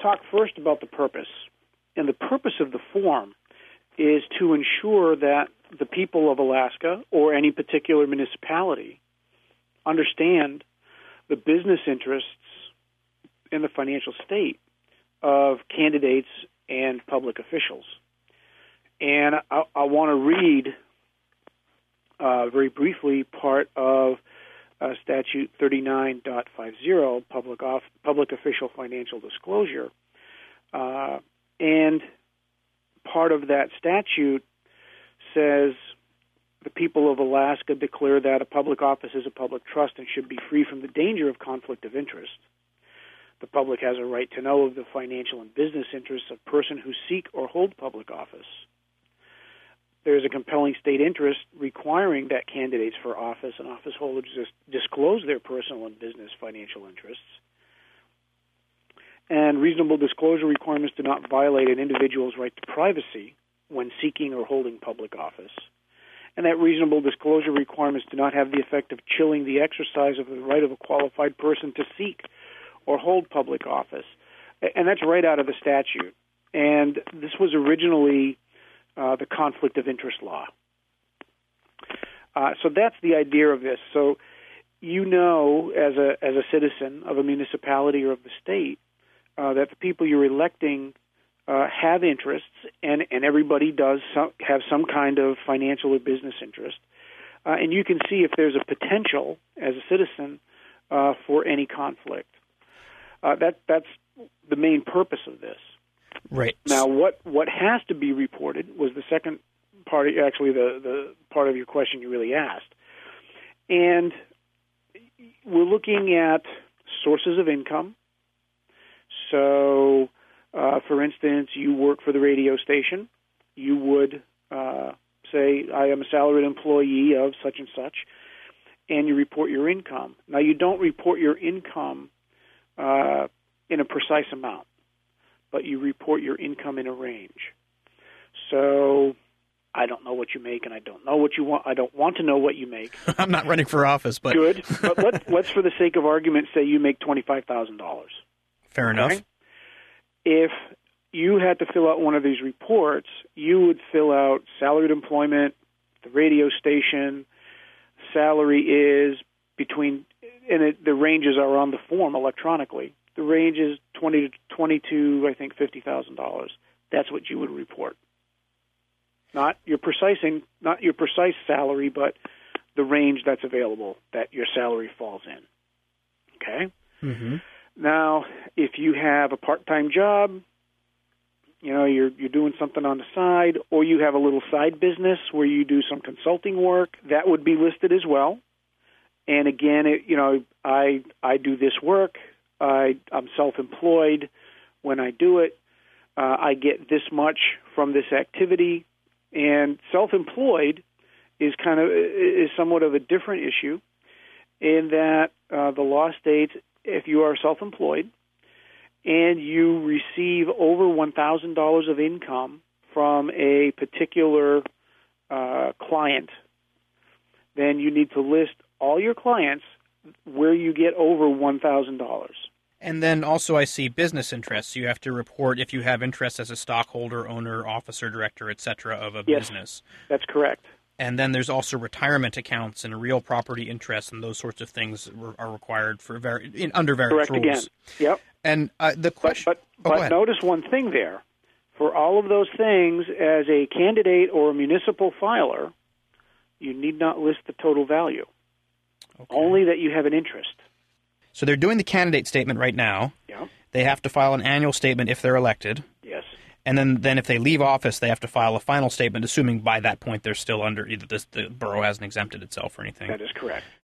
talk first about the purpose. And the purpose of the form is to ensure that the people of Alaska or any particular municipality understand the business interests in the financial state of candidates and public officials. And I want to read very briefly part of Statute 39.50, Public Official Financial Disclosure. And part of that statute says the people of Alaska declare that a public office is a public trust and should be free from the danger of conflict of interest. The public has a right to know of the financial and business interests of persons who seek or hold public office. There is a compelling state interest requiring that candidates for office and office holders disclose their personal and business financial interests. And reasonable disclosure requirements do not violate an individual's right to privacy when seeking or holding public office. And that reasonable disclosure requirements do not have the effect of chilling the exercise of the right of a qualified person to seek or hold public office. And that's right out of the statute. And this was originally the conflict of interest law. So that's the idea of this. So you know, as a citizen of a municipality or of the state, that the people you're electing have interests, and everybody does have some kind of financial or business interest. And you can see if there's a potential as a citizen for any conflict. That's the main purpose of this. Right. Now, what has to be reported was the second part, actually the part of your question you really asked. And we're looking at sources of income. So, for instance, you work for the radio station. You would say, I am a salaried employee of such and such, and you report your income. Now, you don't report your income in a precise amount, but you report your income in a range. So I don't know what you make, and I don't know what you want. I don't want to know what you make. I'm not running for office, but good. But let's, for the sake of argument, say you make $25,000. Fair enough. If you had to fill out one of these reports, you would fill out salaried employment, the radio station, salary is between, and the ranges are on the form electronically. The range is $20,000 to I think $50,000. That's what you would report. Not your precise salary, but the range that's available that your salary falls in. Okay. Mm-hmm. Now, if you have a part-time job, you know, you're doing something on the side, or you have a little side business where you do some consulting work, that would be listed as well. And again, I do this work. I'm self-employed. When I do it, I get this much from this activity. And self-employed is somewhat of a different issue in that the law states if you are self-employed and you receive over $1,000 of income from a particular client, then you need to list all your clients where you get over $1,000. And then also I see business interests. You have to report if you have interest as a stockholder, owner, officer, director, etc. of a business. That's correct. And then there's also retirement accounts and real property interests, and those sorts of things are required for under various correct rules. Again. Yep. And the question... But notice one thing there. For all of those things, as a candidate or a municipal filer, you need not list the total value. Okay. Only that you have an interest. So they're doing the candidate statement right now. Yeah. They have to file an annual statement if they're elected. Yes. And then if they leave office, they have to file a final statement, assuming by that point they're still under, either the borough hasn't exempted itself or anything. That is correct.